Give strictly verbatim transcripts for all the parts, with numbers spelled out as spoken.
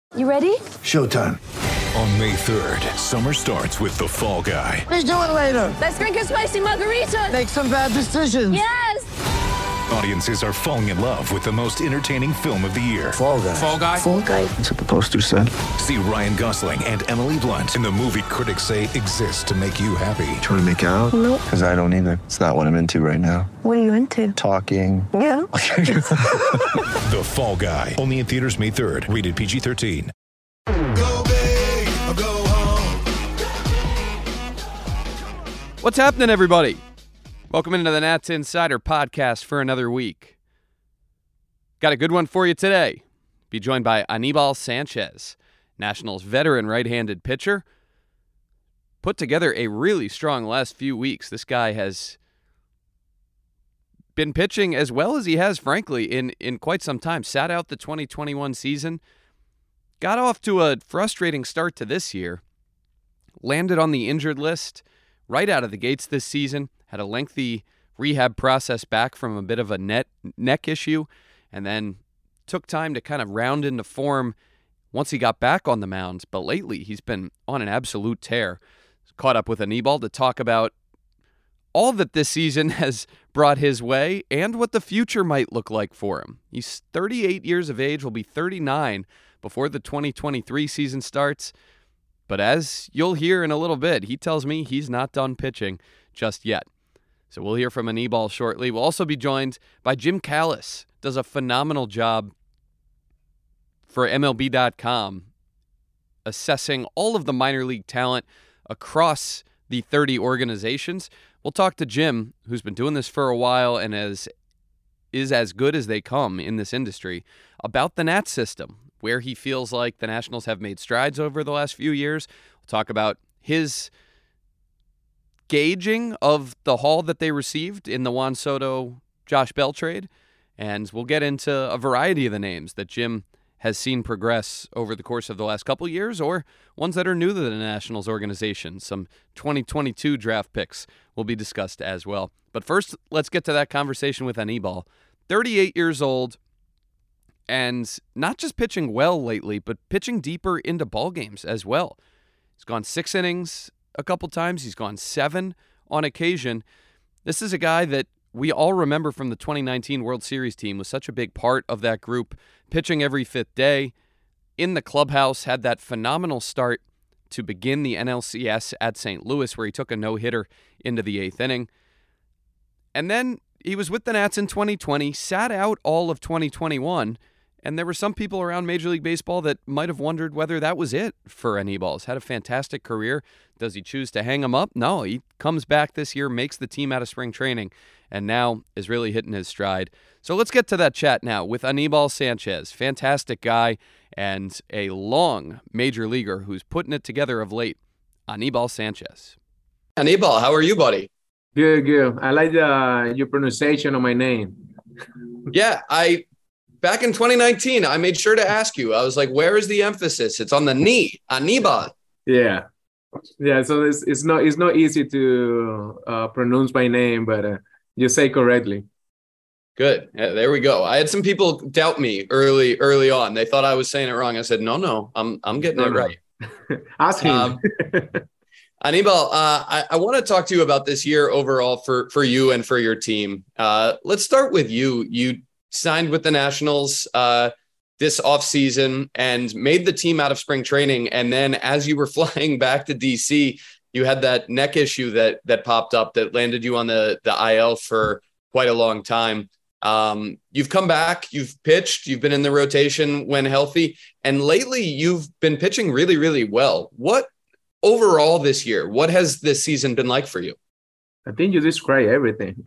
You ready? Showtime. On May third, summer starts with The Fall Guy. Let's do it later. Let's drink a spicy margarita. Make some bad decisions. Yes! Audiences are falling in love with the most entertaining film of the year. Fall Guy. Fall Guy? Fall Guy. That's what the poster said. See Ryan Gosling and Emily Blunt in the movie critics say exists to make you happy. Trying to make it out? Nope. Because I don't either. It's not what I'm into right now. What are you into? Talking. Yeah. The Fall Guy. Only in theaters May third. Rated P G thirteen. Go big or go home. What's happening, everybody? Welcome into the Nats Insider Podcast for another week. Got a good one for you today. Be joined by Anibal Sanchez, Nationals veteran right-handed pitcher. Put together a really strong last few weeks. This guy has been pitching as well as he has, frankly, in, in quite some time. Sat out the twenty twenty-one season. Got off to a frustrating start to this year. Landed on the injured list right out of the gates this season. Had a lengthy rehab process back from a bit of a net, neck issue, and then took time to kind of round into form once he got back on the mound. But lately, he's been on an absolute tear. Caught up with Anibal to talk about all that this season has brought his way and what the future might look like for him. He's thirty-eight years of age, will be thirty-nine before the twenty twenty-three season starts. But as you'll hear in a little bit, he tells me he's not done pitching just yet. So we'll hear from Anibal shortly. We'll also be joined by Jim Callis. Does a phenomenal job for M L B dot com assessing all of the minor league talent across the thirty organizations. We'll talk to Jim, who's been doing this for a while and as, is as good as they come in this industry, about the Nats system, where he feels like the Nationals have made strides over the last few years. We'll talk about his gauging of the haul that they received in the Juan Soto, Josh Bell trade, and we'll get into a variety of the names that Jim has seen progress over the course of the last couple years, or ones that are new to the Nationals organization. Some twenty twenty-two draft picks will be discussed as well. But first, let's get to that conversation with Anibal. thirty-eight years old, and not just pitching well lately, but pitching deeper into ball games as well. He's gone six innings a couple times. He's gone seven on occasion. This is a guy that we all remember from the twenty nineteen World Series team, was such a big part of that group, pitching every fifth day in the clubhouse, had that phenomenal start to begin the N L C S at Saint Louis, where he took a no-hitter into the eighth inning. And then he was with the Nats in twenty twenty, sat out all of twenty twenty-one, and there were some people around Major League Baseball that might have wondered whether that was it for Anibal. He's had a fantastic career. Does he choose to hang him up? No, he comes back this year, makes the team out of spring training, and now is really hitting his stride. So let's get to that chat now with Anibal Sanchez. Fantastic guy and a long major leaguer who's putting it together of late. Anibal Sanchez. Anibal, how are you, buddy? Good, good. I like the, your pronunciation of my name. Yeah, I... Back in twenty nineteen, I made sure to ask you. I was like, where is the emphasis? It's on the knee, Anibal. Yeah. Yeah, so it's, it's not it's not easy to uh, pronounce my name, but uh, you say correctly. Good. Yeah, there we go. I had some people doubt me early early on. They thought I was saying it wrong. I said, no, no, I'm I'm getting no, it no. right. Ask him. Um, Anibal, uh, I, I want to talk to you about this year overall for, for you and for your team. Uh, let's start with you. You signed with the Nationals uh, this offseason and made the team out of spring training. And then as you were flying back to D C, you had that neck issue that that popped up that landed you on the, the I L for quite a long time. Um, you've come back, you've pitched, you've been in the rotation when healthy, and lately you've been pitching really, really well. What overall this year, what has this season been like for you? I think you described everything.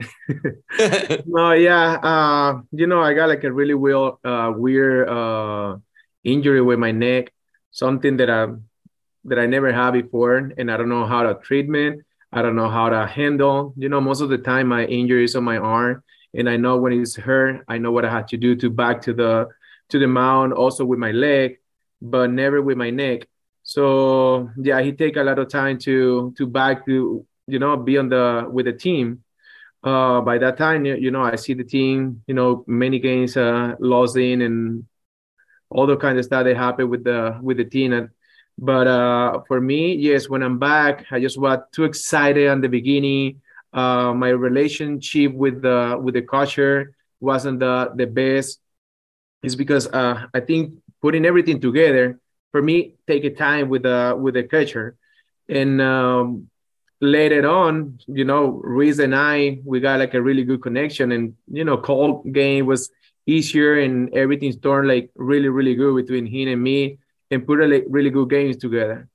No, yeah. Uh, you know, I got like a really weird, uh, weird uh, injury with my neck, something that I that I never had before, and I don't know how to treatment. I don't know how to handle. You know, most of the time my injury is on my arm, and I know when it's hurt, I know what I have to do to back to the to the mound, also with my leg, but never with my neck. So yeah, he take a lot of time to to back to. you know, be on the with the team. Uh, by that time, you, you know, I see the team, you know, many games uh, lost in and all the kind of stuff that happened with the with the team. And, but uh, for me, yes, when I'm back, I just was too excited in the beginning. Uh, my relationship with the with the catcher wasn't the the best. It's because uh, I think putting everything together for me take a time with the with the catcher, and um, later on, you know, Ruiz and I we got like a really good connection, and you know, call game was easier, and everything's turned like really really good between him and me, and put really really good games together.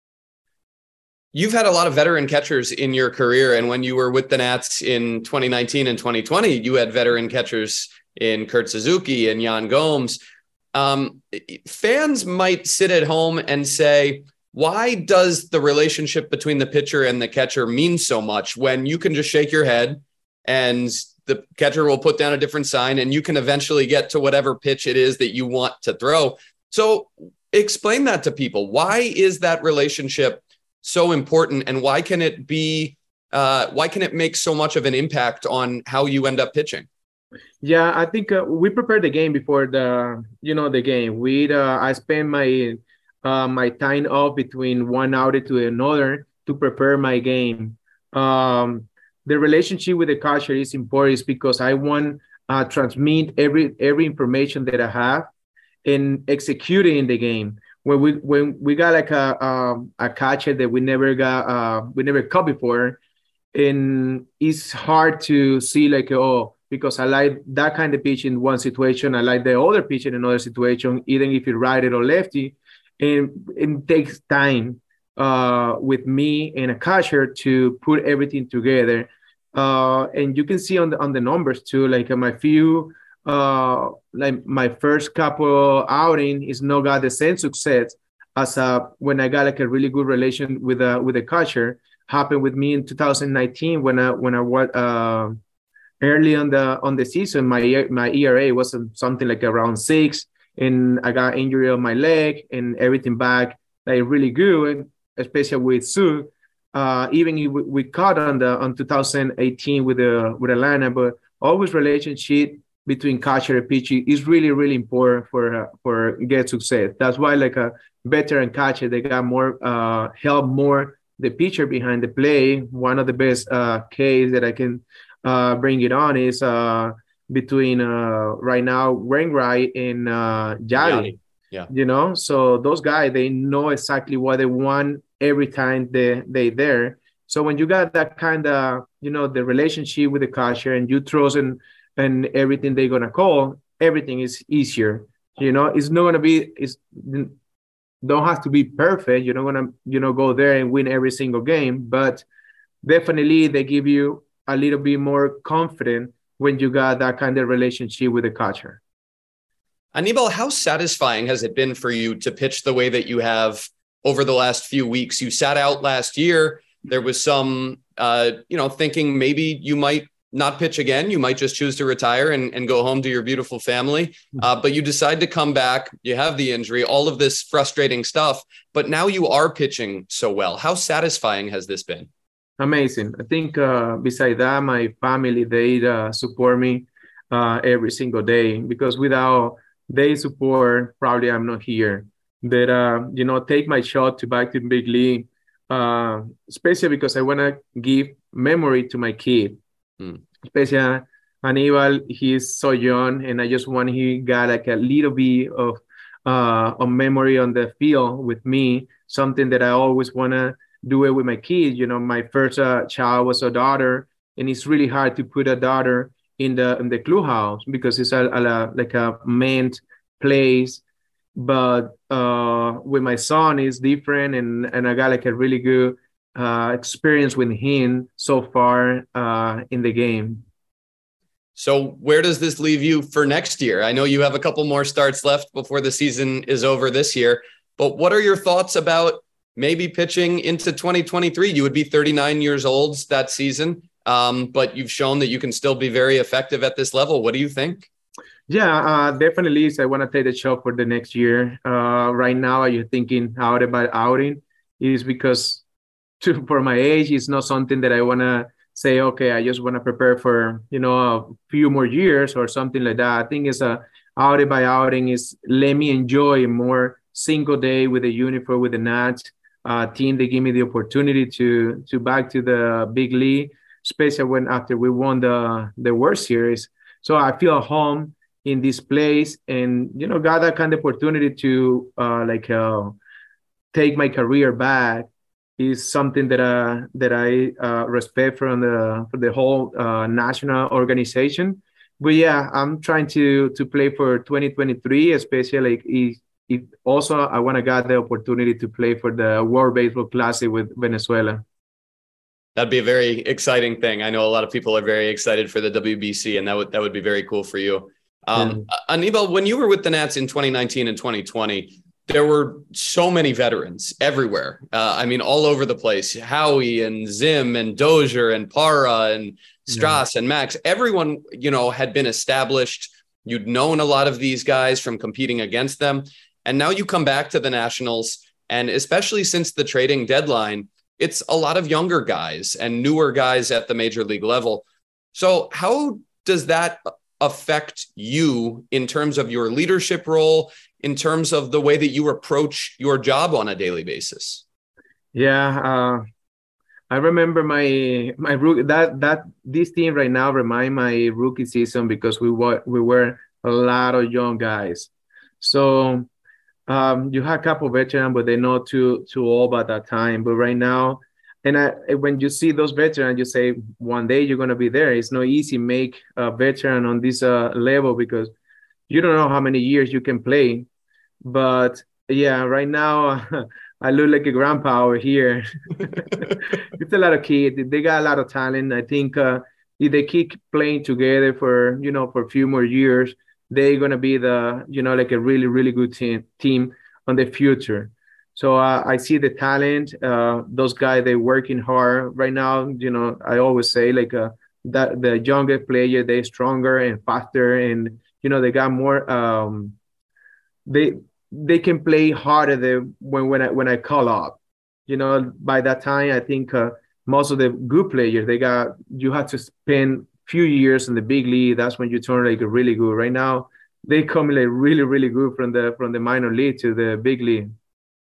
You've had a lot of veteran catchers in your career, and when you were with the Nats in twenty nineteen and twenty twenty, you had veteran catchers in Kurt Suzuki and Yan Gomes. Um, fans might sit at home and say, why does the relationship between the pitcher and the catcher mean so much when you can just shake your head and the catcher will put down a different sign and you can eventually get to whatever pitch it is that you want to throw? So explain that to people. Why is that relationship so important, and why can it be, uh, why can it make so much of an impact on how you end up pitching? Yeah, I think uh, we prepared the game before the, you know, the game. We, uh, I spent my, uh, my time off between one outing to another to prepare my game. Um, the relationship with the catcher is important because I want to uh, transmit every every information that I have and execute it in the game. When we when we got like a um, a catcher that we never got uh, we never caught before, and it's hard to see like, oh, because I like that kind of pitch in one situation, I like the other pitch in another situation, even if it's righty or lefty, and it takes time uh, with me and a catcher to put everything together. Uh, and you can see on the on the numbers too, like uh, my few. Uh, like my first couple outing is not got the same success as uh, when I got like a really good relation with uh, with the catcher. Happened with me in two thousand nineteen when I when I was uh, early on the on the season. My my E R A was something like around six, and I got injury on my leg and everything back like really good, especially with Sue. Uh, even if we, we caught on the on two thousand eighteen with the with Atlanta, but always relationship between catcher and pitcher is really, really important for uh, for get success. That's why like a veteran catcher, they got more uh, help more the pitcher behind the play. One of the best uh, case that I can uh, bring it on is uh, between uh, right now Wainwright and uh, Yadi. Yeah, you know, so those guys, they know exactly what they want every time they they there. So when you got that kind of, you know, the relationship with the catcher and you throw in and everything they're gonna call, everything is easier. You know, it's not gonna be, it's don't have to be perfect. You're not gonna, you know, go there and win every single game, but definitely they give you a little bit more confident when you got that kind of relationship with the catcher. Anibal, how satisfying has it been for you to pitch the way that you have over the last few weeks? You sat out last year. There was some, uh, you know, thinking maybe you might not pitch again. You might just choose to retire and, and go home to your beautiful family. Uh, but you decide to come back. You have the injury, all of this frustrating stuff, but now you are pitching so well. How satisfying has this been? Amazing. I think uh, beside that, my family, they uh, support me uh, every single day, because without their support, probably I'm not here. That, uh, you know, take my shot to back to big league, uh, especially because I want to give memory to my kid. Mm. Especially Anibal, he's so young, and I just want he got like a little bit of uh, a memory on the field with me, something that I always want to do it with my kids. You know, my first uh, child was a daughter, and it's really hard to put a daughter in the in the clubhouse because it's a, a like a meant place. But uh, with my son, it's different, and and I got like a really good uh, experience with him so far uh, in the game. So where does this leave you for next year? I know you have a couple more starts left before the season is over this year, but what are your thoughts about maybe pitching into twenty twenty-three? You would be thirty-nine years old that season, um, but you've shown that you can still be very effective at this level. What do you think? Yeah, uh, definitely. So I want to take the shot for the next year. Uh, right now, are you thinking out about outing? Is because to, for my age, it's not something that I want to say, okay, I just want to prepare for, you know, a few more years or something like that. I think it's a, outing by outing. Is let me enjoy more single day with the uniform, with the Nats uh, team. They give me the opportunity to to back to the big league, especially when after we won the the World Series. So I feel at home in this place, and you know, got that kind of opportunity to uh, like uh, take my career back. Is something that uh, that I uh, respect from the for the whole uh, national organization. But yeah, I'm trying to to play for twenty twenty-three, especially like if, if also I want to get the opportunity to play for the World Baseball Classic with Venezuela. That'd be a very exciting thing. I know a lot of people are very excited for the W B C, and that would that would be very cool for you. Um, yeah. Anibal, when you were with the Nats in twenty nineteen and twenty twenty, there were so many veterans everywhere. Uh, I mean, all over the place. Howie and Zim and Dozier and Parra and Strauss yeah. and Max. Everyone, you know, had been established. You'd known a lot of these guys from competing against them. And now you come back to the Nationals, and especially since the trading deadline, it's a lot of younger guys and newer guys at the major league level. So how does that affect you in terms of your leadership role, in terms of the way that you approach your job on a daily basis? Yeah, uh, I remember my my rookie, that that this team right now remind my rookie season, because we were we were a lot of young guys. So um, you had a couple of veterans, but they're not too too old by that time. But right now, and I, when you see those veterans, you say one day you're gonna be there. It's not easy to make a veteran on this uh, level, because you don't know how many years you can play. But yeah, right now I look like a grandpa over here. It's a lot of kids. They got a lot of talent. I think uh, if they keep playing together for, you know, for a few more years, they're going to be the, you know, like a really, really good team, team on the future. So uh, I see the talent. Uh, those guys, they're working hard right now. You know, I always say like uh, that the younger player, they're stronger and faster, and, you know, they got more, um, they, they can play harder than when, when I, when I call up, you know. By that time, I think uh, most of the good players, they got, you have to spend few years in the big league. That's when you turn like a really good. Right now, they come like really, really good from the, from the minor league to the big league.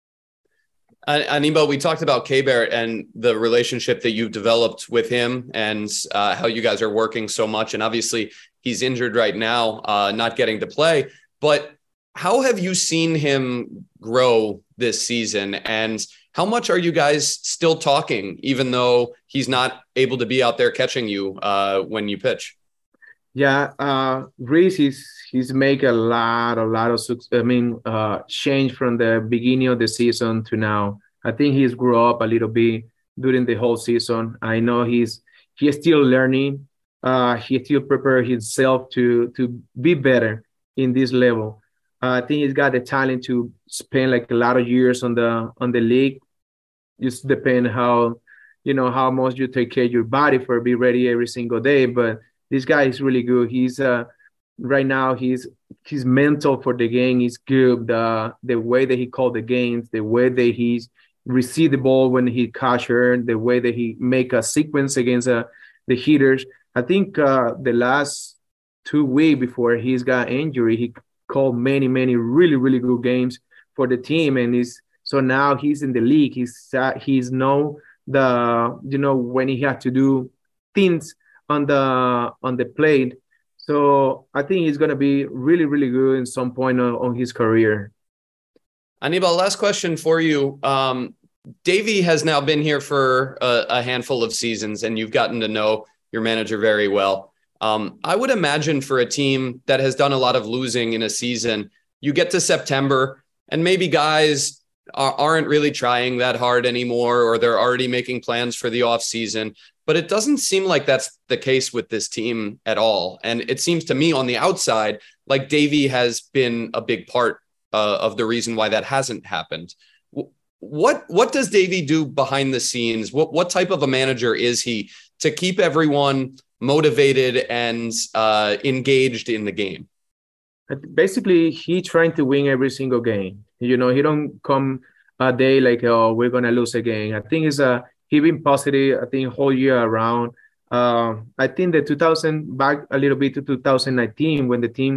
Anibal, we talked about Keibert and the relationship that you've developed with him, and uh, how you guys are working so much. And obviously he's injured right now, uh, not getting to play, but how have you seen him grow this season, and how much are you guys still talking, even though he's not able to be out there catching you uh, when you pitch? Yeah, uh, Reese, he's, he's make a lot, a lot of, I mean, uh, change from the beginning of the season to now. I think he's grew up a little bit during the whole season. I know he's he's still learning. Uh, he still prepare himself to to be better in this level. Uh, I think he's got the talent to spend like a lot of years on the on the league. Just depend how, you know, how much you take care of your body for be ready every single day. But this guy is really good. He's uh right now he's he's mental for the game is good. The the way that he called the games, the way that he's receive the ball when he catcher, the way that he make a sequence against uh, the hitters. I think uh, the last two weeks before he's got injury, he called many, many really, really good games for the team. And he's, so now he's in the league. He's, uh, he's know the, you know, when he had to do things on the, on the plate. So I think he's going to be really, really good at some point on, on his career. Anibal, last question for you. Um, Davey has now been here for a, a handful of seasons, and you've gotten to know your manager very well. Um, I would imagine for a team that has done a lot of losing in a season, you get to September and maybe guys are, aren't really trying that hard anymore, or they're already making plans for the off season. But it doesn't seem like that's the case with this team at all. And it seems to me on the outside, like Davey has been a big part uh, of the reason why that hasn't happened. What what does Davey do behind the scenes? What what type of a manager is he to keep everyone motivated and uh, engaged in the game? Basically, he trying to win every single game. You know, he don't come a day like, oh, we're gonna lose a game. I think it's a he been positive. I think whole year around. Uh, I think the two thousand back a little bit to two thousand nineteen when the team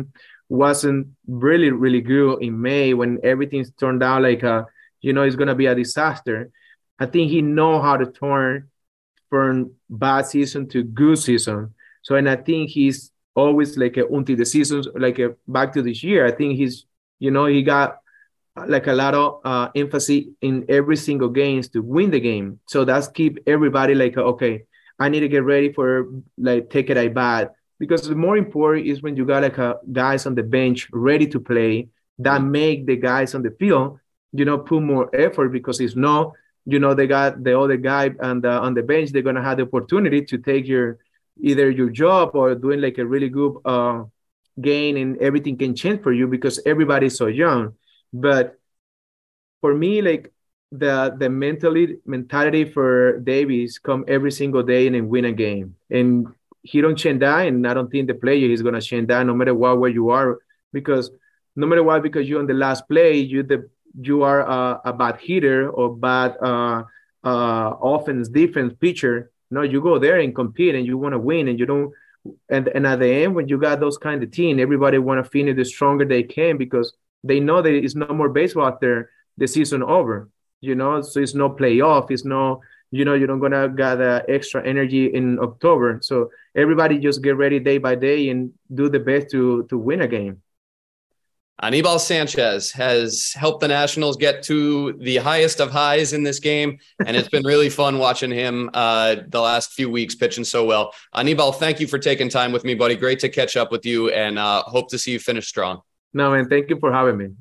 wasn't really, really good in May when everything's turned out like, a, you know, it's going to be a disaster. I think he know how to turn from bad season to good season. So, and I think he's always like a, until the season's like a, back to this year, I think he's, you know, he got like a lot of uh, emphasis in every single games to win the game. So that's keep everybody like, okay, I need to get ready for like take it at bat, because the more important is when you got like a, guys on the bench ready to play that make the guys on the field, you know, put more effort, because it's no, you know, they got the other guy on the, on the bench, they're going to have the opportunity to take your, either your job or doing like a really good uh, gain, and everything can change for you because everybody's so young. But for me, like the the mentally mentality for Davis come every single day and then win a game. And he don't change that, and I don't think the player is gonna change that no matter what where you are, because no matter what, because you're on the last play, you the you are a, a bad hitter or bad uh, uh, offense defense pitcher. No, you go there and compete and you want to win, and you don't. And and at the end, when you got those kind of team, everybody want to finish the stronger they can, because they know that it's no more baseball after the season over, you know, so it's no playoff. It's no, you know, you're not going to gather extra energy in October. So everybody just get ready day by day and do the best to, to win a game. Anibal Sanchez has helped the Nationals get to the highest of highs in this game, and it's been really fun watching him uh, the last few weeks pitching so well. Anibal, thank you for taking time with me, buddy. Great to catch up with you, and uh, hope to see you finish strong. No, man, thank you for having me.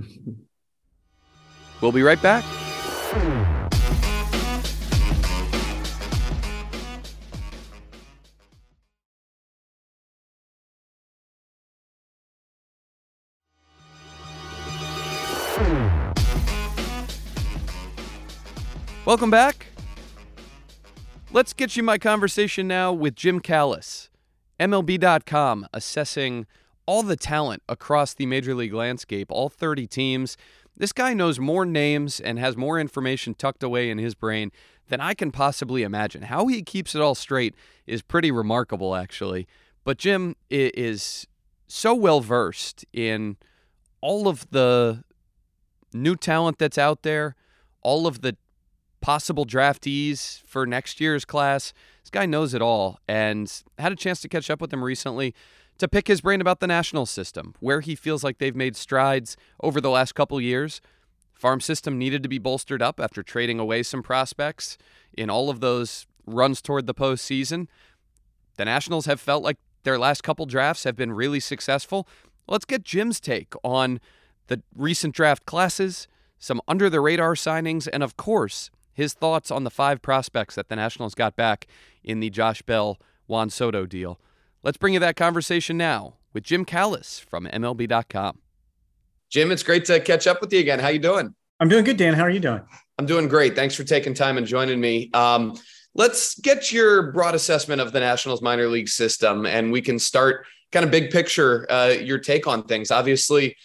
We'll be right back. Welcome back. Let's get you my conversation now with Jim Callis, M L B dot com, assessing all the talent across the Major League landscape, all thirty teams. This guy knows more names and has more information tucked away in his brain than I can possibly imagine. How he keeps it all straight is pretty remarkable, actually. But Jim is so well-versed in all of the new talent that's out there, all of the possible draftees for next year's class. This guy knows it all, and had a chance to catch up with him recently to pick his brain about the national system, where he feels like they've made strides over the last couple years. Farm system needed to be bolstered up after trading away some prospects in all of those runs toward the postseason. The Nationals have felt like their last couple drafts have been really successful. Let's get Jim's take on the recent draft classes, some under-the-radar signings, and of course, his thoughts on the five prospects that the Nationals got back in the Josh Bell, Juan Soto deal. Let's bring you that conversation now with Jim Callis from M L B dot com. Jim, it's great to catch up with you again. How you doing? I'm doing good, Dan. How are you doing? I'm doing great. Thanks for taking time and joining me. Um, let's get your broad assessment of the Nationals minor league system, and we can start kind of big picture, uh, your take on things. Obviously,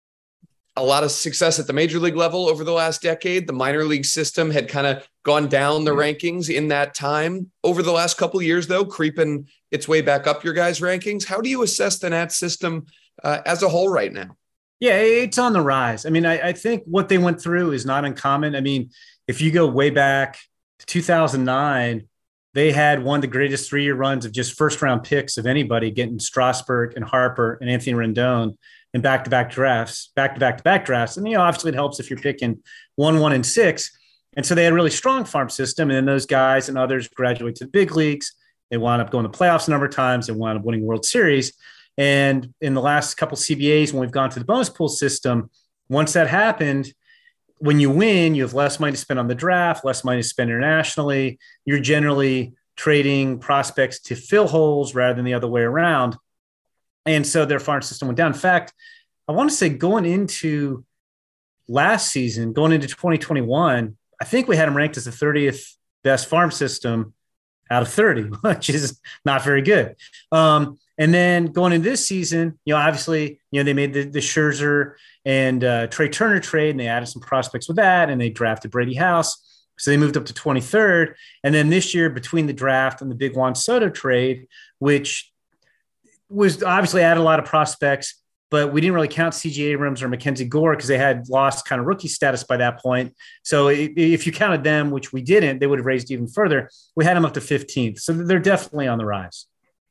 a lot of success at the major league level over the last decade. The minor league system had kind of gone down the rankings in that time. Over the last couple of years, though, creeping its way back up your guys' rankings. How do you assess the Nats system uh, as a whole right now? Yeah, it's on the rise. I mean, I, I think what they went through is not uncommon. I mean, if you go way back to two thousand nine, they had one of the greatest three-year runs of just first-round picks of anybody, getting Strasburg and Harper and Anthony Rendon in back-to-back drafts, back-to-back-to-back drafts. And, you know, obviously it helps if you're picking one, one, and six. And so they had a really strong farm system. And then those guys and others graduate to the big leagues. They wound up going to playoffs a number of times and wound up winning World Series. And in the last couple of C B As, when we've gone to the bonus pool system, once that happened, when you win, you have less money to spend on the draft, less money to spend internationally. You're generally trading prospects to fill holes rather than the other way around. And so their farm system went down. In fact, I want to say going into last season, going into twenty twenty-one, I think we had them ranked as the thirtieth best farm system out of thirty, which is not very good. Um, and then going into this season, you know, obviously, you know, they made the, the Scherzer and uh, Trey Turner trade, and they added some prospects with that, and they drafted Brady House. So they moved up to twenty-third. And then this year, between the draft and the big Juan Soto trade, which was obviously added a lot of prospects, but we didn't really count C J Abrams or Mackenzie Gore because they had lost kind of rookie status by that point. So if you counted them, which we didn't, they would have raised even further. We had them up to fifteenth. So they're definitely on the rise.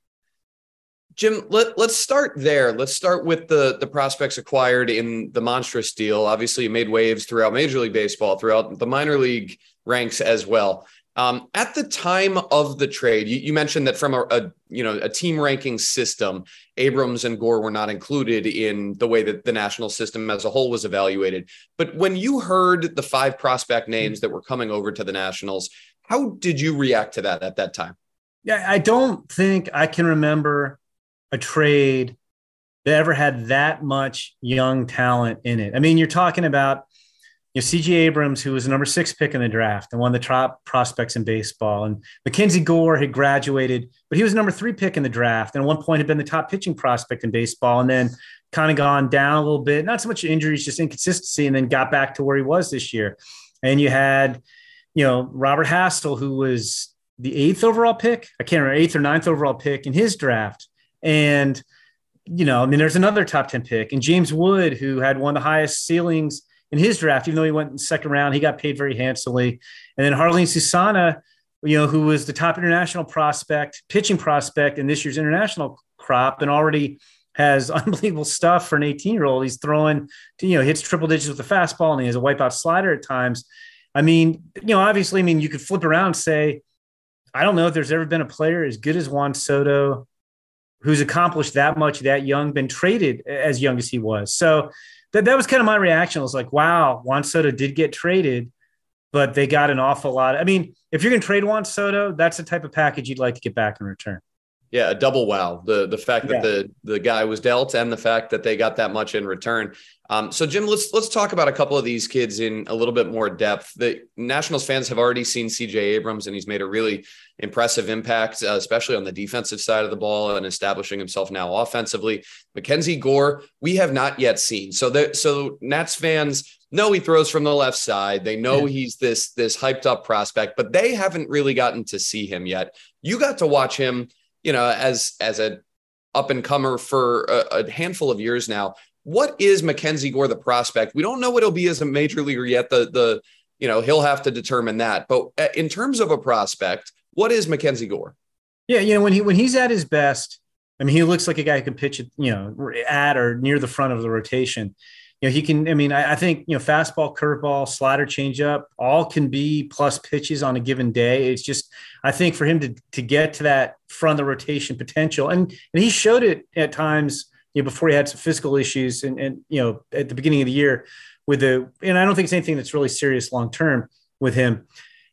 Jim, let, let's start there. Let's start with the, the prospects acquired in the monstrous deal. Obviously, you made waves throughout Major League Baseball, throughout the minor league ranks as well. Um, at the time of the trade, you, you mentioned that from a, a you know a team ranking system, Abrams and Gore were not included in the way that the national system as a whole was evaluated. But when you heard the five prospect names that were coming over to the Nationals, how did you react to that at that time? Yeah, I don't think I can remember a trade that ever had that much young talent in it. I mean, you're talking about you know, C J Abrams, who was the number six pick in the draft and one of the top prospects in baseball. And Mackenzie Gore had graduated, but he was number three pick in the draft. And at one point had been the top pitching prospect in baseball and then kind of gone down a little bit, not so much injuries, just inconsistency, and then got back to where he was this year. And you had, you know, Robert Hassel, who was the eighth overall pick. I can't remember, eighth or ninth overall pick in his draft. And, you know, I mean, there's another top ten pick. And James Wood, who had one of the highest ceilings in his draft, even though he went in the second round, he got paid very handsomely. And then Harleen Susana, you know, who was the top international prospect, pitching prospect in this year's international crop and already has unbelievable stuff for an eighteen-year-old. He's throwing, to, you know, hits triple digits with the fastball and he has a wipeout slider at times. I mean, you know, obviously, I mean, you could flip around and say, I don't know if there's ever been a player as good as Juan Soto who's accomplished that much that young, been traded as young as he was. So that, that was kind of my reaction. I was like, wow, Juan Soto did get traded, but they got an awful lot. I mean, if you're going to trade Juan Soto, that's the type of package you'd like to get back in return. Yeah, a double wow. The the fact that yeah. the the guy was dealt and the fact that they got that much in return. Um, so Jim, let's let's talk about a couple of these kids in a little bit more depth. The Nationals fans have already seen C J Abrams, and he's made a really impressive impact, uh, especially on the defensive side of the ball and establishing himself now offensively. Mackenzie Gore, we have not yet seen. So the so Nats fans know he throws from the left side. They know yeah. he's this this hyped up prospect, but they haven't really gotten to see him yet. You got to watch him, you know, as as a up and comer for a, a handful of years now. What is Mackenzie Gore, the prospect? We don't know what he'll be as a major leaguer yet. The the you know he'll have to determine that. But in terms of a prospect, what is Mackenzie Gore? Yeah, you know when he when he's at his best, I mean he looks like a guy who can pitch it, you know, at or near the front of the rotation. You know he can. I mean I, I think you know fastball, curveball, slider, changeup, all can be plus pitches on a given day. It's just I think for him to to get to that front of the rotation potential, and and he showed it at times. You know, before he had some physical issues and, and, you know, at the beginning of the year with the, and I don't think it's anything that's really serious long-term with him.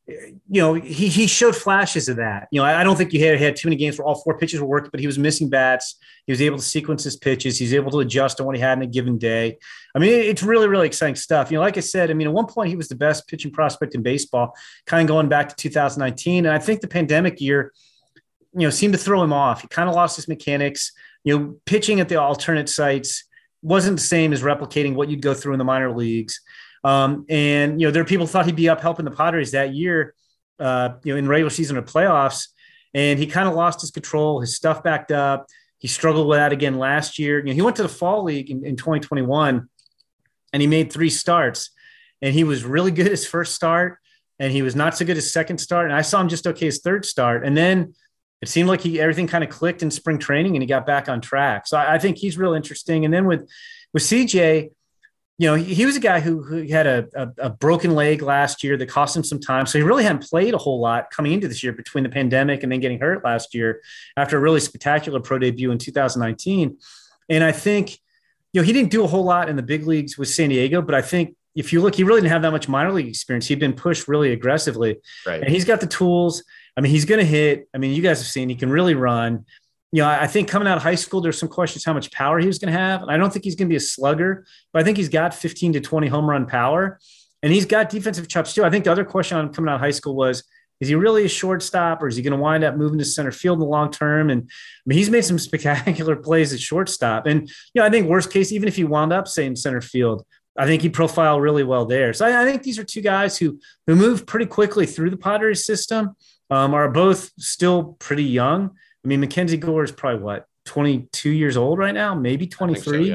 You know, he, he showed flashes of that. You know, I, I don't think you had, had too many games where all four pitches were working, but he was missing bats. He was able to sequence his pitches. He's able to adjust on what he had in a given day. I mean, it's really, really exciting stuff. You know, like I said, I mean, at one point he was the best pitching prospect in baseball, kind of going back to two thousand nineteen. And I think the pandemic year, you know, seemed to throw him off. He kind of lost his mechanics. You know, pitching at the alternate sites wasn't the same as replicating what you'd go through in the minor leagues. Um, and, you know, there are people who thought he'd be up helping the Padres that year, uh, you know, in regular season or playoffs. And he kind of lost his control, his stuff backed up. He struggled with that again last year. You know, he went to the fall league in, in twenty twenty-one and he made three starts. And he was really good his first start. And he was not so good his second start. And I saw him just okay his third start. And then it seemed like he everything kind of clicked in spring training and he got back on track. So I, I think he's real interesting. And then with, with C J, you know, he, he was a guy who, who had a, a, a broken leg last year that cost him some time. So he really hadn't played a whole lot coming into this year between the pandemic and then getting hurt last year after a really spectacular pro debut in two thousand nineteen. And I think, you know, he didn't do a whole lot in the big leagues with San Diego, but I think if you look, he really didn't have that much minor league experience. He'd been pushed really aggressively. Right. And he's got the tools. I mean, he's going to hit. I mean, you guys have seen he can really run. You know, I think coming out of high school, there's some questions how much power he was going to have. And I don't think he's going to be a slugger, but I think he's got fifteen to twenty home run power. And he's got defensive chops too. I think the other question on him coming out of high school was, is he really a shortstop or is he going to wind up moving to center field in the long term? And I mean, he's made some spectacular plays at shortstop. And, you know, I think worst case, even if he wound up, say, in center field, I think he profiled really well there. So I, I think these are two guys who, who moved pretty quickly through the Padres system. Um, are both still pretty young. I mean, Mackenzie Gore is probably what, twenty-two years old right now, maybe twenty-three. So, yeah.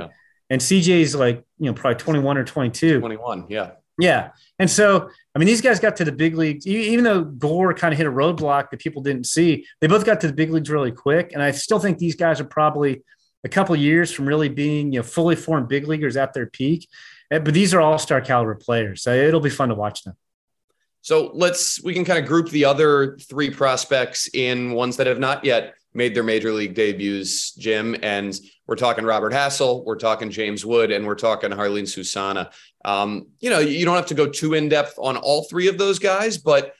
and C J's like, you know, probably twenty-one or twenty-two. twenty-one, yeah. Yeah. And so, I mean, these guys got to the big leagues, e- even though Gore kind of hit a roadblock that people didn't see, they both got to the big leagues really quick. And I still think these guys are probably a couple of years from really being, you know, fully formed big leaguers at their peak. But these are all-star caliber players. So it'll be fun to watch them. So let's, we can kind of group the other three prospects in ones that have not yet made their major league debuts, Jim. And we're talking Robert Hassell, we're talking James Wood, and we're talking Jarlin Susana. Um, you know, you don't have to go too in depth on all three of those guys, but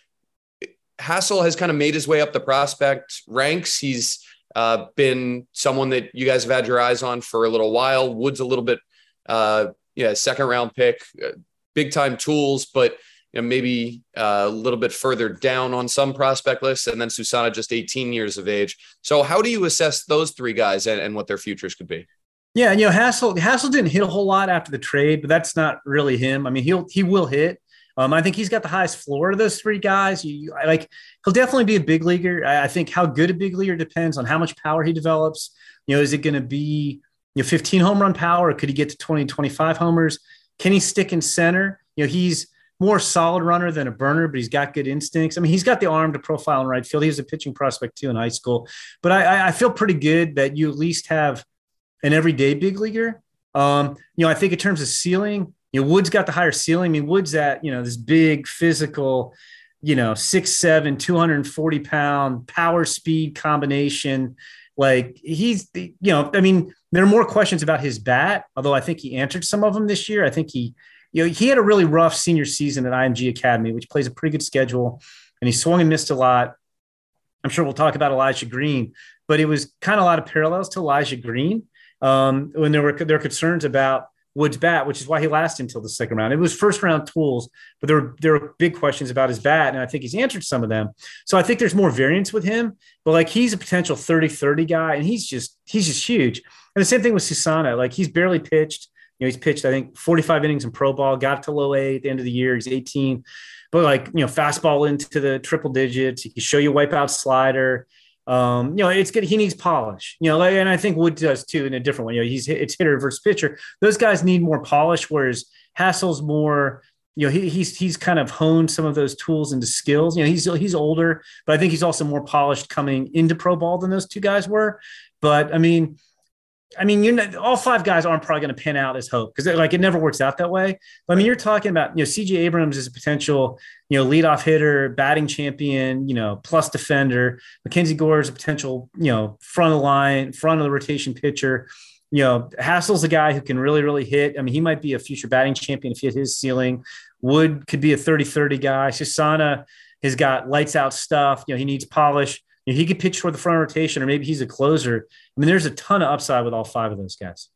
Hassell has kind of made his way up the prospect ranks. He's uh, been someone that you guys have had your eyes on for a little while. Wood's a little bit, uh, yeah, second round pick, uh, big time tools, but you know, maybe uh, a little bit further down on some prospect lists. And then Susana, just eighteen years of age. So how do you assess those three guys and, and what their futures could be? Yeah, you know, Hassell Hassell didn't hit a whole lot after the trade, but that's not really him. I mean, he'll he will hit. Um, I think he's got the highest floor of those three guys. You, I like he'll definitely be a big leaguer. I, I think how good a big leaguer depends on how much power he develops. You know, is it going to be you know fifteen home run power, or could he get to twenty, twenty-five homers? Can he stick in center? You know, he's more solid runner than a burner, but he's got good instincts. I mean, he's got the arm to profile in right field. He was a pitching prospect too in high school, but I, I feel pretty good that you at least have an everyday big leaguer. Um, you know, I think in terms of ceiling, you know, Wood's got the higher ceiling. I mean, Wood's at, you know, this big physical, you know, six, seven, two hundred forty pound power speed combination. Like he's, you know, I mean, there are more questions about his bat, although I think he answered some of them this year. I think he, you know, he had a really rough senior season at I M G Academy, which plays a pretty good schedule, and he swung and missed a lot. I'm sure we'll talk about Elijah Green, but it was kind of a lot of parallels to Elijah Green um, when there were there were concerns about Wood's bat, which is why he lasted until the second round. It was first round tools, but there were there were big questions about his bat, and I think he's answered some of them. So I think there's more variance with him, but like he's a potential thirty thirty guy, and he's just he's just huge. And the same thing with Susana. Like he's barely pitched. You know, he's pitched, I think, forty-five innings in pro ball, got to low A at the end of the year. He's eighteen, but like, you know, fastball into the triple digits. He can show you wipeout slider. Um, you know, it's good. He needs polish, you know, like, and I think Wood does too in a different way. You know, he's it's hitter versus pitcher. Those guys need more polish, whereas Hassell's more, you know, he, he's he's kind of honed some of those tools into skills. You know, he's he's older, but I think he's also more polished coming into pro ball than those two guys were. But I mean, I mean, you're not, all five guys aren't probably going to pan out as hope because like it never works out that way. But I mean, you're talking about, you know, C J Abrams is a potential, you know, leadoff hitter, batting champion, you know, plus defender. Mackenzie Gore is a potential, you know, front of the line, front of the rotation pitcher. You know, Hassell's a guy who can really, really hit. I mean, he might be a future batting champion if he hit his ceiling. Wood could be a thirty thirty guy. Susana has got lights out stuff. You know, he needs polish. You know, he could pitch toward the front rotation, or maybe he's a closer. I mean, there's a ton of upside with all five of those guys.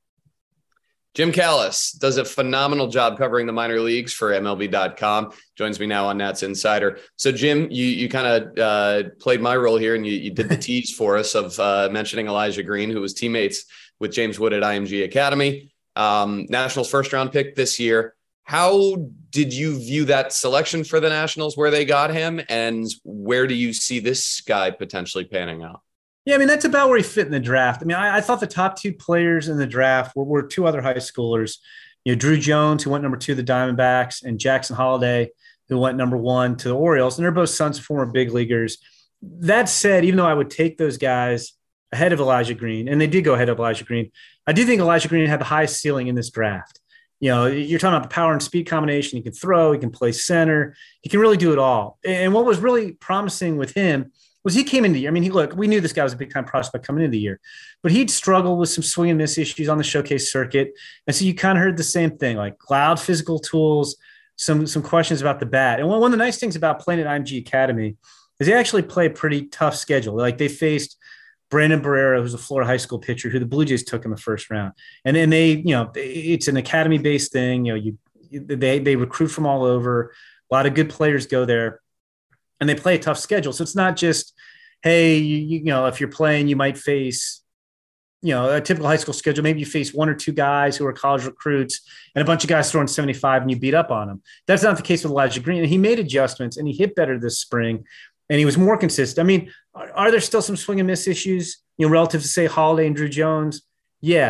Jim Callis does a phenomenal job covering the minor leagues for M L B dot com. Joins me now on Nats Insider. So, Jim, you you kind of uh, played my role here, and you, you did the tease for us of uh, mentioning Elijah Green, who was teammates with James Wood at I M G Academy. Um, Nationals first round pick this year. How did you view that selection for the Nationals, where they got him, and where do you see this guy potentially panning out? Yeah, I mean, that's about where he fit in the draft. I mean, I, I thought the top two players in the draft were, were two other high schoolers, you know, Drew Jones, who went number two to the Diamondbacks, and Jackson Holiday, who went number one to the Orioles. And they're both sons of former big leaguers. That said, even though I would take those guys ahead of Elijah Green, and they did go ahead of Elijah Green, I do think Elijah Green had the highest ceiling in this draft. You know, you're talking about the power and speed combination. He can throw, he can play center, he can really do it all. And what was really promising with him was he came into the year. I mean, he look, we knew this guy was a big time prospect coming into the year, but he'd struggled with some swing and miss issues on the showcase circuit. And so you kind of heard the same thing, like loud physical tools, some, some questions about the bat. And one, one of the nice things about playing at I M G Academy is they actually play a pretty tough schedule. Like they faced Brandon Barrera, who's a Florida high school pitcher who the Blue Jays took in the first round. And then they, you know, it's an academy based thing. You know, you, they, they recruit from all over. A lot of good players go there and they play a tough schedule. So it's not just, hey, you, you know, if you're playing, you might face, you know, a typical high school schedule. Maybe you face one or two guys who are college recruits and a bunch of guys throwing seventy-five and you beat up on them. That's not the case with Elijah Green. And he made adjustments and he hit better this spring. And he was more consistent. I mean, are, are there still some swing and miss issues, you know, relative to, say, Holiday and Drew Jones? Yes.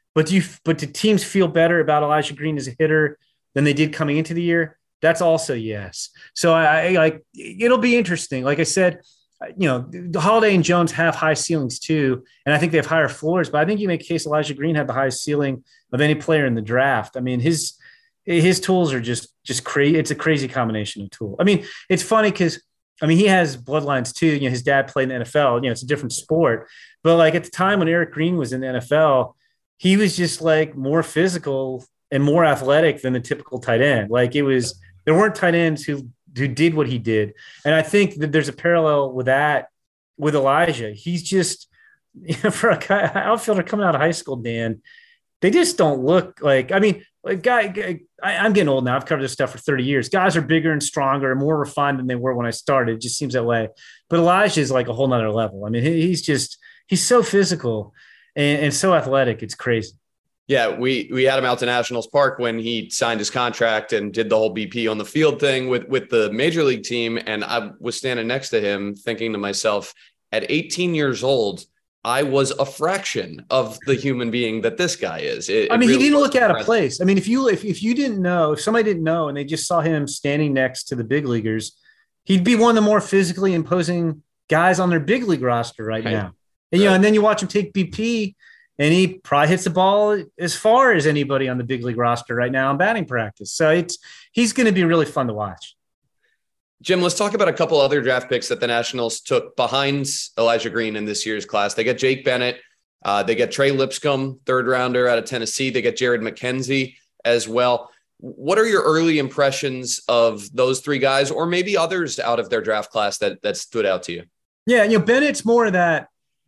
but do you, but do teams feel better about Elijah Green as a hitter than they did coming into the year? That's also yes. So I, I like, it'll be interesting. Like I said, you know, Holiday and Jones have high ceilings too, and I think they have higher floors. But I think you make a case Elijah Green had the highest ceiling of any player in the draft. I mean, his his tools are just just crazy. It's a crazy combination of tools. I mean, it's funny because I mean he has bloodlines too. You know, his dad played in the N F L. You know, it's a different sport. But like at the time when Eric Green was in the N F L, he was just like more physical and more athletic than the typical tight end. Like it was, there weren't tight ends who who did what he did. And I think that there's a parallel with that with Elijah. He's just, you know, for a guy, outfielder coming out of high school, Dan, they just don't look like, I mean, like guy, I, I'm getting old now. I've covered this stuff for thirty years. Guys are bigger and stronger and more refined than they were when I started. It just seems that way. But Elijah is like a whole nother level. I mean, he, he's just, he's so physical and, and so athletic. It's crazy. Yeah, we we had him out to Nationals Park when he signed his contract and did the whole B P on the field thing with, with the major league team. And I was standing next to him thinking to myself, at eighteen years old, I was a fraction of the human being that this guy is. It, I mean, really he didn't look out of impressive. place. I mean, if you if, if you didn't know, if somebody didn't know and they just saw him standing next to the big leaguers, he'd be one of the more physically imposing guys on their big league roster right, Right. now. And, you know, and then you watch him take B P and he probably hits the ball as far as anybody on the big league roster right now in batting practice. So it's he's going to be really fun to watch. Jim, let's talk about a couple other draft picks that the Nationals took behind Elijah Green in this year's class. They get Jake Bennett. Uh, they get Trey Lipscomb, third rounder out of Tennessee. They get Jared McKenzie as well. What are your early impressions of those three guys, or maybe others out of their draft class that that stood out to you? Yeah, you know, Bennett's more of that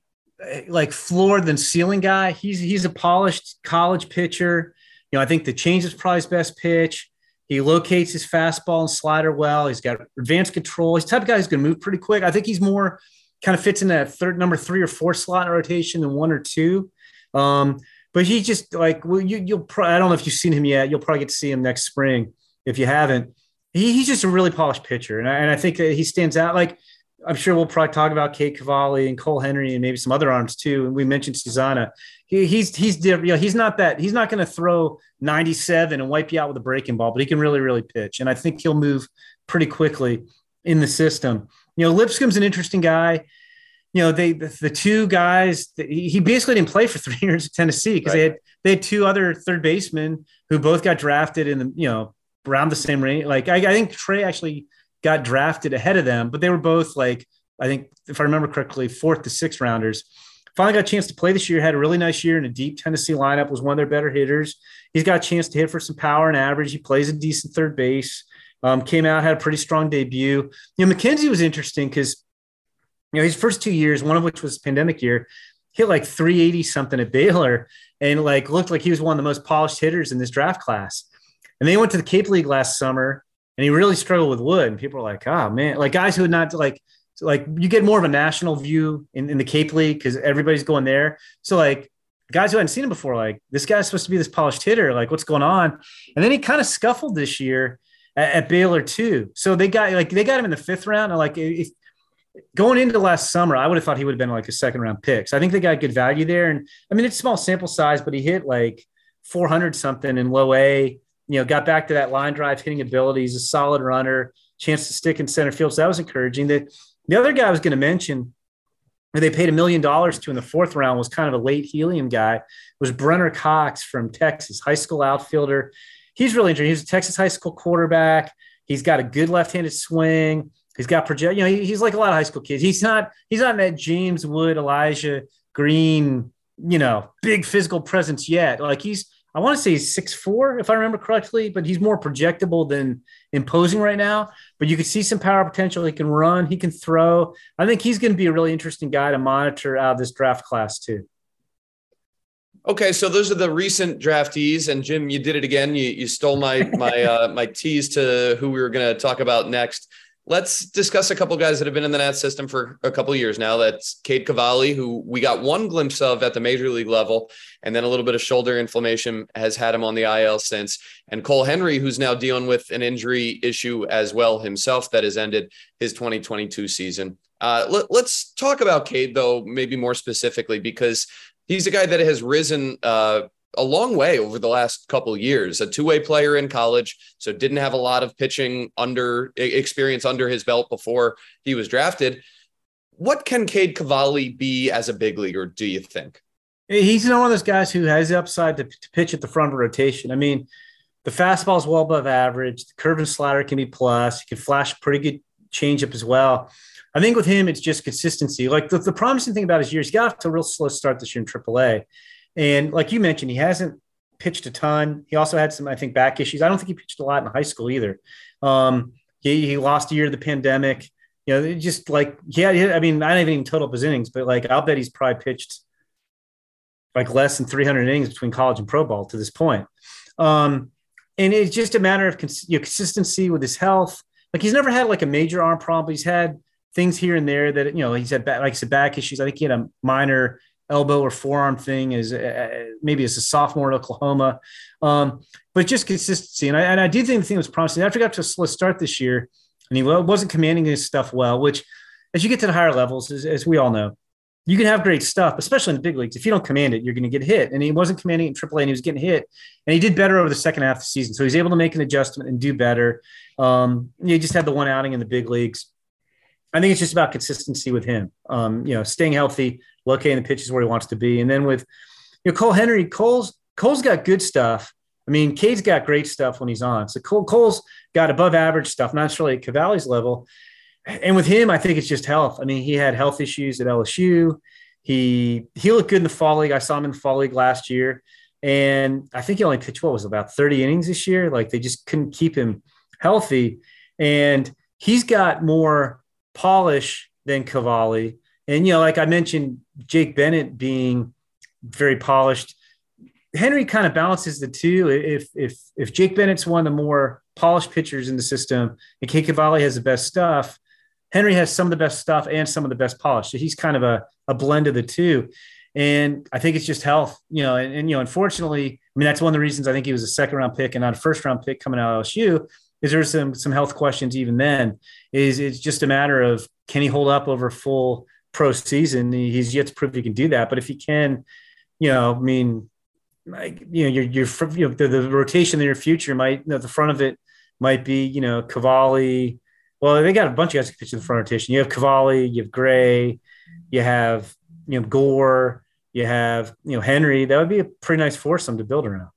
like floor than ceiling guy. He's he's a polished college pitcher. You know, I think the change is probably his best pitch. He locates his fastball and slider well. He's got advanced control. He's the type of guy who's going to move pretty quick. I think he's more kind of fits in that third number three or four slot in rotation than one or two. Um, but he just like, well, you, you'll probably, I don't know if you've seen him yet. You'll probably get to see him next spring. If you haven't, he, he's just a really polished pitcher. And I, and I think that he stands out. Like, I'm sure we'll probably talk about Cade Cavalli and Cole Henry and maybe some other arms too. And we mentioned Susanna. He, he's he's different. You know, he's not that. He's not going to throw ninety-seven and wipe you out with a breaking ball, but he can really really pitch. And I think he'll move pretty quickly in the system. You know, Lipscomb's an interesting guy. You know, they the, the two guys. He basically didn't play for three years at Tennessee because right. they had they had two other third basemen who both got drafted in the you know around the same range. Like I, I think Trey actually got drafted ahead of them, but they were both like, I think if I remember correctly, fourth to sixth rounders. Finally got a chance to play this year, had a really nice year in a deep Tennessee lineup, was one of their better hitters. He's got a chance to hit for some power and average. He plays a decent third base, um, came out, had a pretty strong debut. You know, McKenzie was interesting because, you know, his first two years, one of which was pandemic year, hit like three eighty something at Baylor and like looked like he was one of the most polished hitters in this draft class. And then he went to the Cape League last summer, and he really struggled with wood. And people are like, oh, man, like guys who would not like, like you get more of a national view in, in the Cape League because everybody's going there. So like guys who hadn't seen him before, like this guy's supposed to be this polished hitter. Like what's going on? And then he kind of scuffled this year at, at Baylor too. So they got like, they got him in the fifth round. And like if, going into last summer, I would have thought he would have been like a second round pick. So I think they got good value there. And I mean, it's small sample size, but he hit like four hundred something in low A. You know, got back to that line drive hitting ability. He's a solid runner, chance to stick in center field. So that was encouraging. The, the other guy I was going to mention, who they paid a million dollars to in the fourth round, was kind of a late helium guy, was Brenner Cox from Texas, high school outfielder. He's really interesting. He's a Texas high school quarterback. He's got a good left-handed swing. He's got project, you know, he, he's like a lot of high school kids. He's not, he's not in that James Wood, Elijah Green, you know, big physical presence yet. Like he's, I want to say he's six foot four, if I remember correctly, but he's more projectable than imposing right now. But you can see some power potential. He can run. He can throw. I think he's going to be a really interesting guy to monitor out of this draft class too. Okay, so those are the recent draftees. And Jim, you did it again. You, you stole my my uh, my tease to who we were going to talk about next. Let's discuss a couple guys that have been in the Nats system for a couple of years now. That's Cade Cavalli, who we got one glimpse of at the major league level, and then a little bit of shoulder inflammation has had him on the I L since. And Cole Henry, who's now dealing with an injury issue as well himself that has ended his twenty twenty-two season. Uh, let, let's talk about Cade, though, maybe more specifically, because he's a guy that has risen uh, a long way over the last couple of years. A two-way player in college, so didn't have a lot of pitching under experience under his belt before he was drafted. What can Cade Cavalli be as a big leaguer, do you think? He's one of those guys who has the upside to, to pitch at the front of a rotation. I mean, the fastball is well above average. The curve and slider can be plus. He can flash pretty good changeup as well. I think with him, it's just consistency. Like the, the promising thing about his year, he's got off to a real slow start this year in triple A. And like you mentioned, he hasn't pitched a ton. He also had some, I think, back issues. I don't think he pitched a lot in high school either. Um, he, he lost a year of the pandemic. You know, just like, yeah, I mean, I don't even total up his innings, but like, I'll bet he's probably pitched like less than three hundred innings between college and pro ball to this point. Um, and it's just a matter of cons- you know, consistency with his health. Like he's never had like a major arm problem, but he's had things here and there that, you know, he's had, back, like I said, back issues. I think he had a minor elbow or forearm thing as uh, maybe as a sophomore at Oklahoma. Um, but just consistency. And I, and I do think the thing was promising. After he got to a slow start this year and he wasn't commanding his stuff well, which as you get to the higher levels, as, as we all know, you can have great stuff, especially in the big leagues. If you don't command it, you're going to get hit. And he wasn't commanding it in triple A and he was getting hit. And he did better over the second half of the season. So he's able to make an adjustment and do better. Um, he just had the one outing in the big leagues. I think it's just about consistency with him, um, you know, staying healthy, locating the pitches where he wants to be. And then with, you know, Cole Henry, Cole's, Cole's got good stuff. I mean, Cade's got great stuff when he's on. So Cole, Cole's got above average stuff, not necessarily at Cavalli's level. And with him, I think it's just health. I mean, he had health issues at L S U. He he looked good in the fall league. I saw him in the fall league last year. And I think he only pitched, what was it, about thirty innings this year? Like they just couldn't keep him healthy. And he's got more polish than Cavalli. And, you know, like I mentioned, Jake Bennett being very polished. Henry kind of balances the two. If if if Jake Bennett's one of the more polished pitchers in the system and Cade Cavalli has the best stuff, Henry has some of the best stuff and some of the best polish. So he's kind of a, a blend of the two. And I think it's just health, you know, and, and, you know, unfortunately, I mean, that's one of the reasons I think he was a second round pick and not a first round pick coming out of L S U is there's some, some health questions even then. Is it's just a matter of, can he hold up over full pro season? He's yet to prove he can do that. But if he can, you know, I mean, like, you know, your, your, you know, the, the rotation in your future might, you know, the front of it might be, you know, Cavalli. Well, they got a bunch of guys who pitch in the front rotation. You have Cavalli, you have Gray, you have, you know, Gore, you have, you know, Henry. That would be a pretty nice foursome to build around.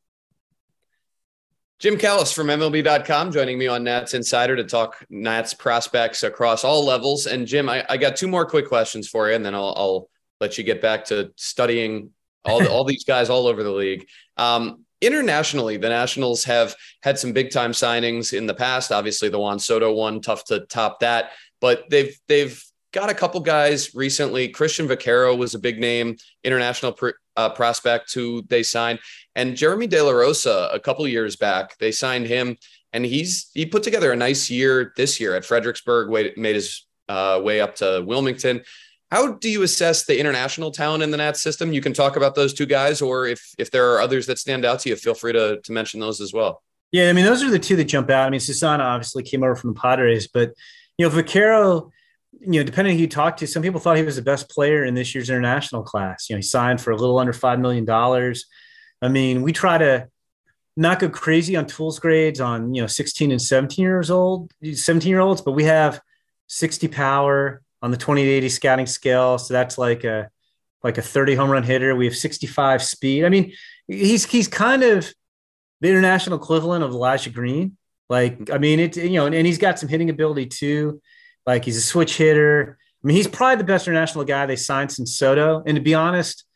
Jim Callis from M L B dot com joining me on Nats Insider to talk Nats prospects across all levels. And Jim, I, I got two more quick questions for you, and then I'll, I'll let you get back to studying all the, all these guys all over the league. Um, Internationally, the Nationals have had some big time signings in the past. Obviously, the Juan Soto one, tough to top that. But they've they've got a couple guys recently. Christian Vaquero was a big name international pr- uh, prospect who they signed, and Jeremy De La Rosa a couple years back they signed him, and he's he put together a nice year this year at Fredericksburg. Made his uh, way up to Wilmington. How do you assess the international talent in the Nats system? You can talk about those two guys, or if if there are others that stand out to you, feel free to, to mention those as well. Yeah, I mean, those are the two that jump out. I mean, Susana obviously came over from the Padres, but, you know, Vaquero, you know, depending on who you talk to, some people thought he was the best player in this year's international class. You know, he signed for a little under five million dollars. I mean, we try to not go crazy on tools grades on, you know, sixteen and seventeen years old, seventeen year olds, but we have sixty power on the twenty to eighty scouting scale. So that's like a, like a thirty home run hitter. We have sixty-five speed. I mean, he's, he's kind of the international equivalent of Elijah Green. Like, I mean, it, you know, and, and he's got some hitting ability too. Like he's a switch hitter. I mean, he's probably the best international guy they signed since Soto. And to be honest,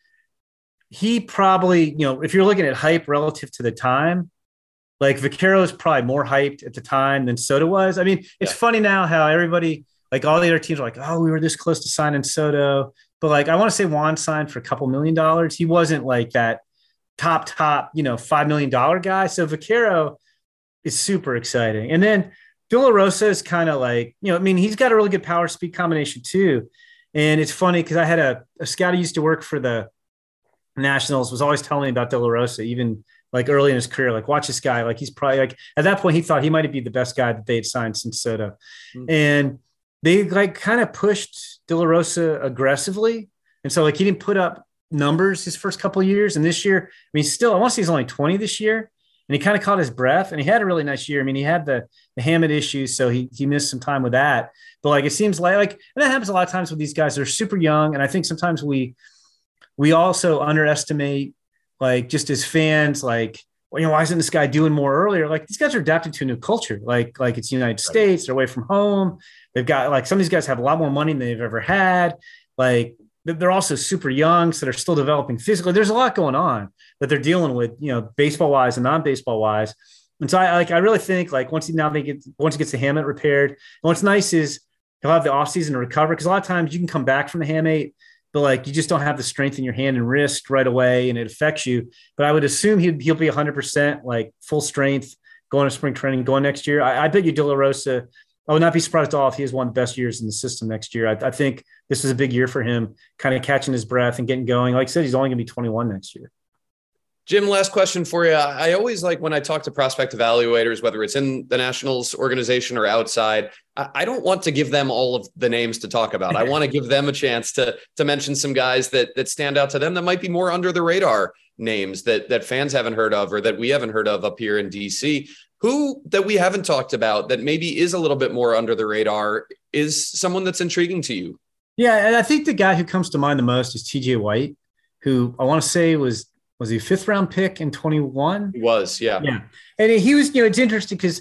he probably, you know, if you're looking at hype relative to the time, like Vaquero is probably more hyped at the time than Soto was. I mean, it's yeah. funny now how everybody, like all the other teams are like, oh, we were this close to signing Soto. But like, I want to say Juan signed for a couple million dollars. He wasn't like that top, top, you know, five million dollars guy. So Vaquero is super exciting. And then De La Rosa is kind of like, you know, I mean, he's got a really good power speed combination too. And it's funny because I had a, a scout who used to work for the Nationals was always telling me about De La Rosa, even like early in his career, like watch this guy. Like he's probably like, at that point, he thought he might be the best guy that they had signed since Soto. Mm-hmm. And they like kind of pushed De La Rosa aggressively. And so like he didn't put up numbers his first couple of years. And this year, I mean, still, I want to say he's only twenty this year. And he kind of caught his breath, and he had a really nice year. I mean, he had the, the Hammett issues, so he he missed some time with that. But like, it seems like, like, and that happens a lot of times with these guys. They're super young. And I think sometimes we, we also underestimate, like, just as fans, like, well, you know, why isn't this guy doing more earlier? Like, these guys are adapted to a new culture. Like, like it's the United States, they're away from home. They've got, like, some of these guys have a lot more money than they've ever had. Like, they're also super young, so they're still developing physically. There's a lot going on that they're dealing with, you know, baseball wise and non-baseball wise. And so I like, I really think, like, once he now they get, once he gets the hamate repaired, and what's nice is he'll have the offseason to recover. Cause a lot of times you can come back from the hamate, but like, you just don't have the strength in your hand and wrist right away, and it affects you. But I would assume he'll, he'll be a hundred percent like full strength going to spring training, going next year. I, I bet you De La Rosa, I would not be surprised at all if he has one of the best years in the system next year. I, I think this is a big year for him, kind of catching his breath and getting going. Like I said, he's only going to be twenty-one next year. Jim, last question for you. I always like when I talk to prospect evaluators, whether it's in the Nationals organization or outside, I don't want to give them all of the names to talk about. I want to give them a chance to, to mention some guys that, that stand out to them that might be more under the radar names that, that fans haven't heard of or that we haven't heard of up here in D C. Who that we haven't talked about that maybe is a little bit more under the radar is someone that's intriguing to you? Yeah, and I think the guy who comes to mind the most is T J White, who I want to say was was he a fifth round pick in twenty-one? He was, yeah. Yeah. And he was, you know, it's interesting because,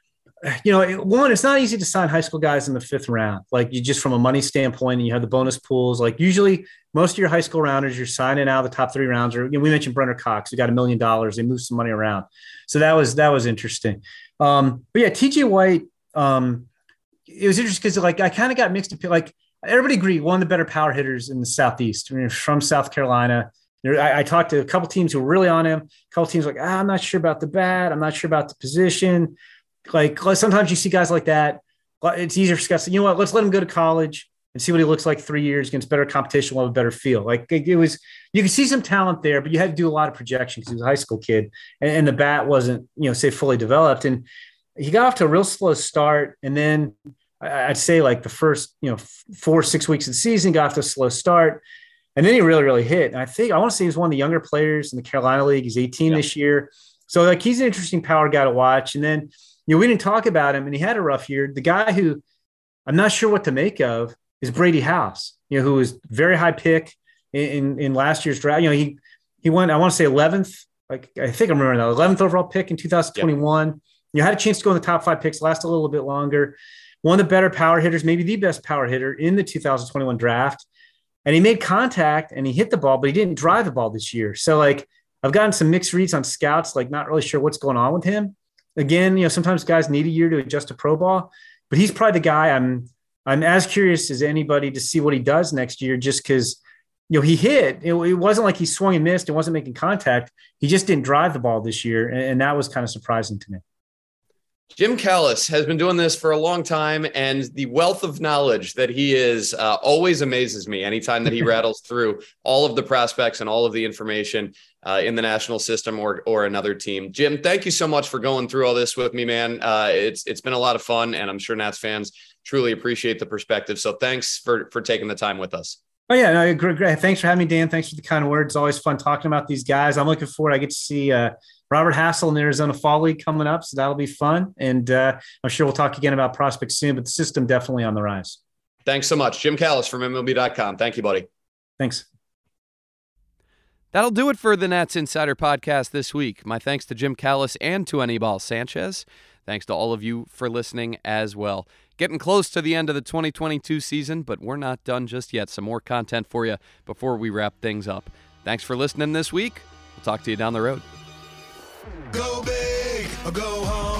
you know, one, it's not easy to sign high school guys in the fifth round. Like, you just from a money standpoint, and you have the bonus pools. Like, usually most of your high school rounders, you're signing out of the top three rounds. Or, you know, we mentioned Brenner Cox, who got a million dollars. They moved some money around. So that was, that was interesting. Um, but yeah, T J White, um, it was interesting because, like, I kind of got mixed up. Like, everybody agreed, one of the better power hitters in the Southeast. I mean, from South Carolina. I, I talked to a couple teams who were really on him. A couple teams like, ah, I'm not sure about the bat. I'm not sure about the position. Like, sometimes you see guys like that. It's easier for guys to say, you know what, let's let him go to college and see what he looks like three years against better competition. We'll have a better feel. Like, it was, you could see some talent there, but you had to do a lot of projection because he was a high school kid, and, and the bat wasn't, you know, say fully developed. And he got off to a real slow start. And then I'd say like the first, you know, four, six weeks of the season, got off to a slow start. And then he really, really hit. And I think, I want to say he's one of the younger players in the Carolina League. He's eighteen yeah. this year. So, like, he's an interesting power guy to watch. And then, you know, we didn't talk about him, and he had a rough year. The guy who I'm not sure what to make of is Brady House, you know, who was very high pick in, in, in last year's draft. You know, he, he went, I want to say eleventh, like, I think I'm remembering that, eleventh overall pick in two thousand twenty-one. Yeah. You had a chance to go in the top five picks, last a little bit longer. One of the better power hitters, maybe the best power hitter in the two thousand twenty-one draft. And he made contact and he hit the ball, but he didn't drive the ball this year. So, like, I've gotten some mixed reads on scouts, like, not really sure what's going on with him. Again, you know, sometimes guys need a year to adjust to pro ball, but he's probably the guy I'm I'm as curious as anybody to see what he does next year, just because, you know, he hit. It, it wasn't like he swung and missed and wasn't making contact. He just didn't drive the ball this year, and, and that was kind of surprising to me. Jim Callis has been doing this for a long time, and the wealth of knowledge that he is uh, always amazes me anytime that he rattles through all of the prospects and all of the information uh, in the national system or or another team. Jim, thank you so much for going through all this with me, man. Uh, it's it's been a lot of fun, and I'm sure Nats fans truly appreciate the perspective. So thanks for for taking the time with us. Oh, yeah. No, great, great. Thanks for having me, Dan. Thanks for the kind words. It's always fun talking about these guys. I'm looking forward. I get to see uh, Robert Hassel in the Arizona Fall League coming up, so that'll be fun. And uh, I'm sure we'll talk again about prospects soon, but the system definitely on the rise. Thanks so much. Jim Callis from M L B dot com. Thank you, buddy. Thanks. That'll do it for the Nats Insider Podcast this week. My thanks to Jim Callis and to Anibal Sanchez. Thanks to all of you for listening as well. Getting close to the end of the twenty twenty-two season, but we're not done just yet. Some more content for you before we wrap things up. Thanks for listening this week. We'll talk to you down the road. Go big or go home.